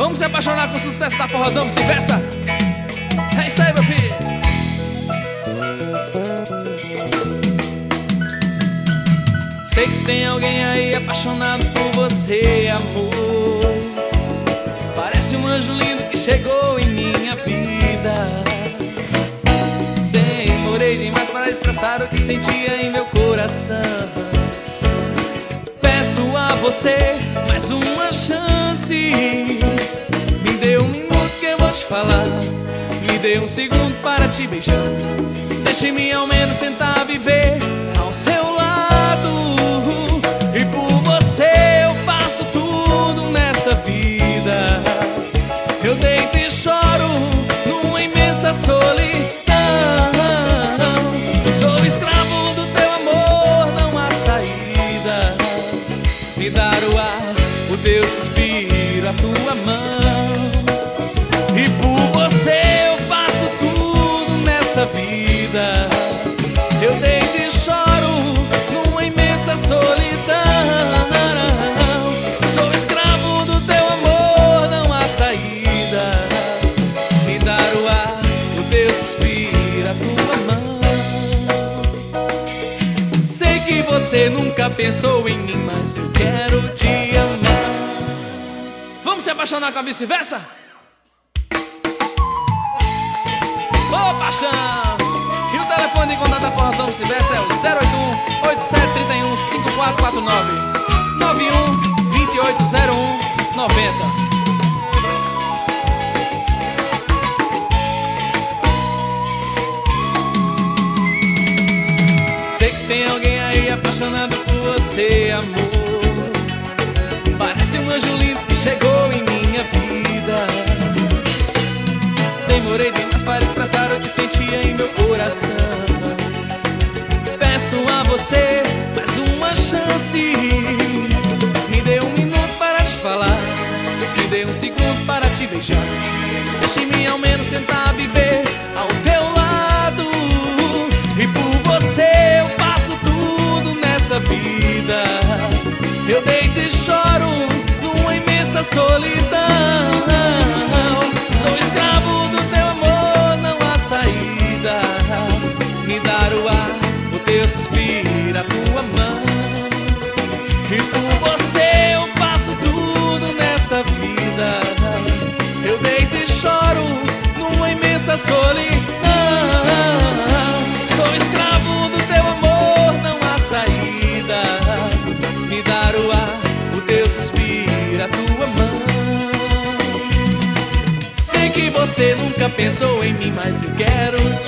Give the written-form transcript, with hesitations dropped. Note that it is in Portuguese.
Vamos se apaixonar com o sucesso da forrozão, vice-versa. É isso aí, meu filho. Sei que tem alguém aí apaixonado por você, amor. Parece um anjo lindo que chegou em minha vida. Demorei demais para expressar o que sentia em meu coração. Peço a você mais uma chance. Me dê um minuto que eu vou te falar. Me dê um segundo para te beijar. Deixe-me ao menos tentar viver ao seu lado. E por você eu faço tudo nessa vida. Eu deito e choro numa imensa solidão. Sou escravo do teu amor, não há saída. Me dar o ar, o teu suspiro, a tua mão. E por você eu faço tudo nessa vida. Eu deito e choro numa imensa solidão. Sou escravo do teu amor, não há saída. Me dar o ar, o teu suspiro, a tua mão. Sei que você nunca pensou em mim, mas eu quero te amar. Vamos se apaixonar com a vice-versa? Ô, paixão! E o telefone de contato da forrozão vice-versa é o 081 8731 5449 91 2801 90. Sei que tem alguém aí apaixonado por você, amor. Parece um anjo lindo que chegou em minha vida. Demorei demais para expressar o que sentia em meu coração. Peço a você mais uma chance. Me dê um minuto para te falar. Me dê um segundo para te beijar. Deixe-me ao menos tentar viver ao teu lado. E por você eu faço tudo nessa vida. Eu deito e choro numa imensa solidão. Sou escravo do teu amor, não há saída. Me dar o ar, o teu suspiro, a tua mão. E por você eu faço tudo nessa vida. Eu deito e choro numa imensa solidão. Sou escravo do teu amor, não há saída. Me dar o ar, o teu suspiro, a tua mão. Sei que você nunca pensou em mim, mas eu quero